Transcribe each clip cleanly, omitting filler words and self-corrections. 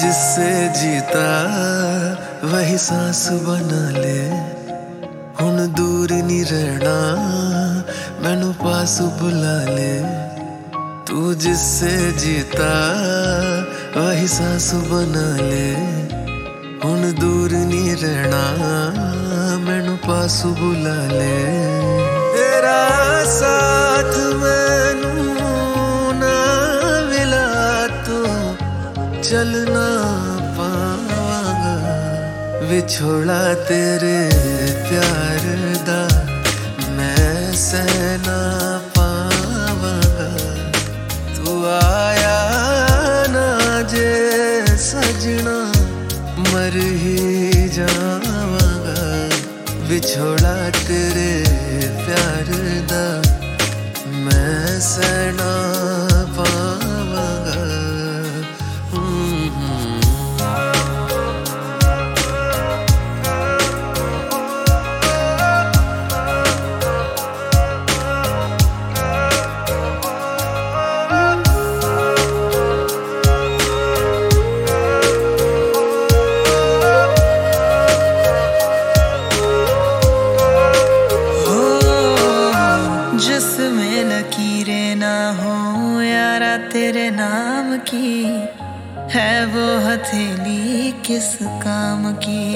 जिससे जीता वही सांस बना ले, हुण दूर नहीं रहना मैनू पास बुला ले। तू जिससे जीता वही सांस बना ले, हुण दूर नहीं रहना मैनू पास बुला ले। तेरा साथ मैनू ना मिला तो चलना पावांगा, विछोड़ा तेरे प्यार दा मैं सहना पावांगा। तू आया ना जे सजना मर ही जावांगा, विछोड़ा तेरे प्यार दा मैं सहना पावांगा। जिसमें लकीरें ना हो यारा तेरे नाम की, है वो हथेली किस काम की।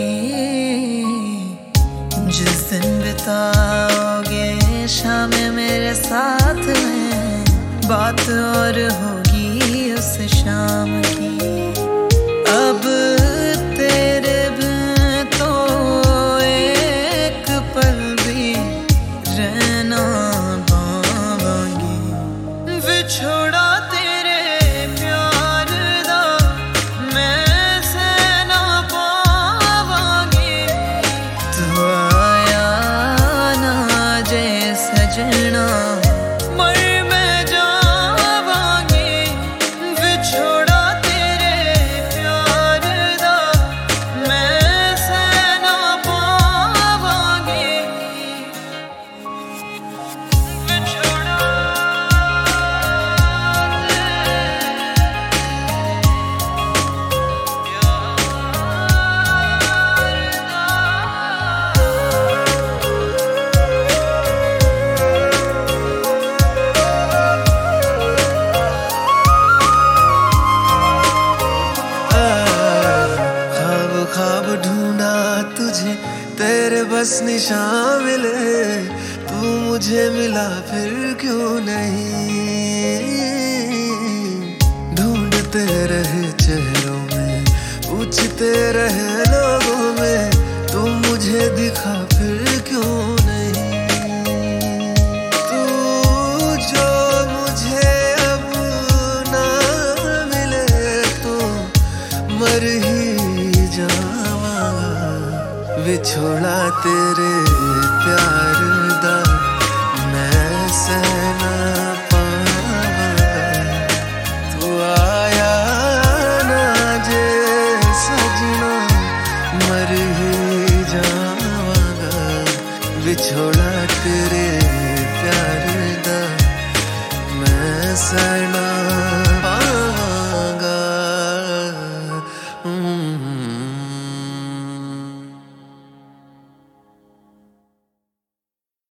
जिस दिन बिताओगे शाम मेरे साथ में, बात और होगी उस शाम की। अब तेरे बिन तो एक पल भी रहना छोड़ा तेरे प्यार दा मैं सहना पावांगी। तू आया ना जे सजना मर मैं जावांगी, विछोड़ा तेरे प्यार दा मैं सहना पावांगी। ख्वाब ढूंढा तुझे तेरे बस निशान मिले, तू मुझे मिला फिर क्यों नहीं। ढूंढते रहे चेहरों में, पूछते रहे लोगों में, तू मुझे दिखा फिर क्यों नहीं। तू जो मुझे अब ना मिले तो मर ही विछोड़ा तेरे प्यार दा मैं सहना पावांगा। तू आया ना जे सजना मर ही जावांगा, विछोड़ा तेरे प्यार दा मैं सहना